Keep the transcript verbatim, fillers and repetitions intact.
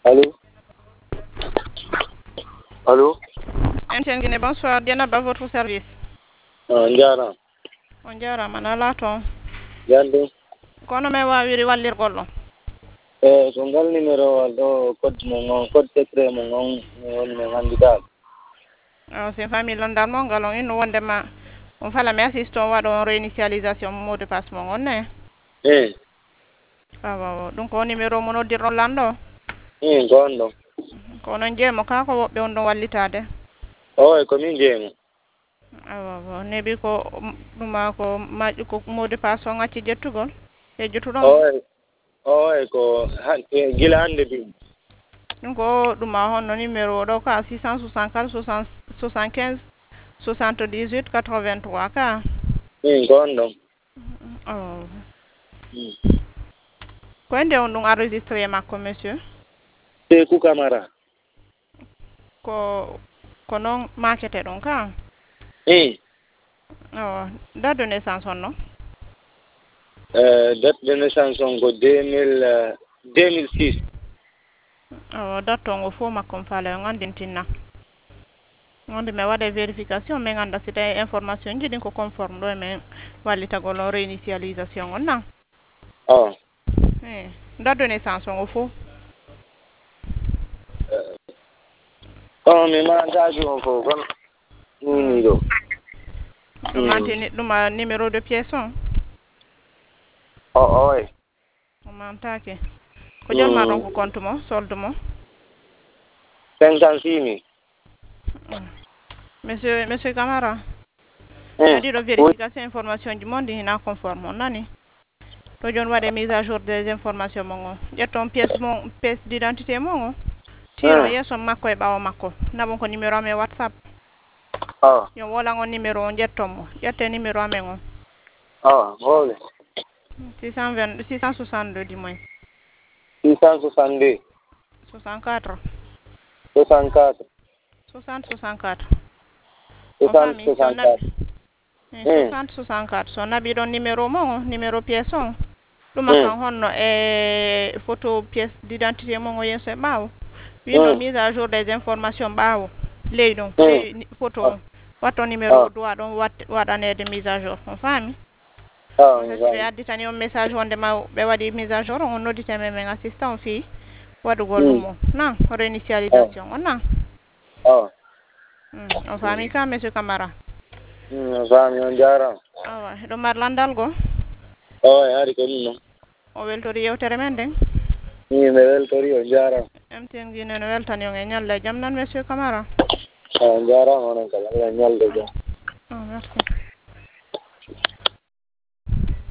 Allô? Allô? Enten Guinée, bonsoir. Dienaba, votre service. Ah, njara. On jarama na lato. Yande. Kono me wawiri wallirgol ɗon. Eh, so ngal numéro wal ɗo code mo ngon code secret mo ngon woni min annditaako. Oh, c'est famille londal mo ngal on inno wondema on fala mi assiste on waɗa on réinitialisation mot de passe mon on ne. Eh. Ah, waaw ɗum ko numéro mo noddirɗon lanɗo. Eh, ko on ɗon. Ko onon jeemo ka ko woɓɓe on ɗon wallitade. O e ko min jeemo. Ah, waaw nebi ko ɗuma ko maƴƴi ko mot de passe on acci jettugol e jettuɗon. O e o e ko gila hannde bi. ɗum ko ɗuma honno numéro ɗo ka six cent soixante-quatre soixante-quinze soixante-dix-huit quatre-vingt-trois ka. Eh, ko on ɗon. Oh. Mm. Ko nde on ɗum enregistré makko monsieur? Sekou Camara. Ko ko noon makete ɗon ka? Eh. Oh, date de naissance on non? Euh, date de naissance on ko deux mille deux mille six. Oh, date on o fof makko on faala on andintinna. Wonde mi waɗa vérification min anda si tawi information ji ɗin ko conforme ɗo e min wallitagol on réinitialisation on nan. Ah. Eh, date de naissance on o fof. Oh, mi mandaji on fof kon nini ɗo. ɗum mantini ɗum numéro de pièce on? O o e. O mantake. Ko jalma ɗon ko compte mo solde mo? cinquante-six mille. Monsieur monsieur Camara. Eh. Waɗiɗo vérification information ji mon ɗi hina conforme on nani. To joni waɗe mise à jour des informations mon o. ƴetton pièce mon pièce d'identité mon o. Tiro yeeso makko e ɓawo makko. Nabon ko numéro amen WhatsApp. Ah. Yo wolan on numéro on ƴetton mo. ƴette numéro amen on. Ah, wole. six cent vingt six cent soixante-deux du moins. six cent soixante-deux. soixante-quatre. soixante-quatre. soixante soixante-quatre. soixante soixante-quatre. soixante soixante-quatre. So naɓi ɗon numéro mon o numéro pièce on. ɗum kan honno e photo pièce d'identité mon o yeeso e ɓawo. Wino mise à jour des informations ɓawo. Ley ɗon photo on. Watto numéro doit ɗon waɗanede mise à jour on faami. Ah, ɓe additani on message wondema ɓe waɗi mise à jour on noddita men min assistant on fi waɗugol ɗum o nan réinitialisation on nan. Ah. On faami ka monsieur Camara. On faami on jarama. Awa ɗo mar landal go? O e ari ko ɗum noon. O weltori yewtere men nden? Mi mi weltori on jarama. M T N Guinée no weltani on e ñalle jam nan monsieur Camara. Ah, on jarama onon kala Allah ñalde jam. Ah, merci.